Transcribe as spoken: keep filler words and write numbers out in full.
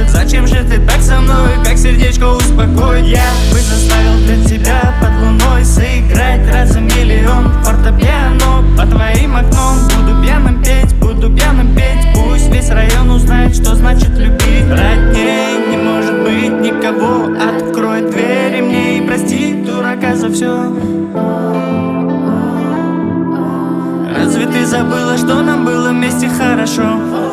Зачем же ты так со мной, как сердечко успокоить? Я бы заставил для тебя под луной сыграть раза миллион фортепиано под твоим окном. Буду пьяным петь, буду пьяным петь. Пусть весь район узнает, что значит любить. Родней не может быть никого. Открой двери мне и прости дурака за все. Разве ты забыла, что нам было вместе хорошо?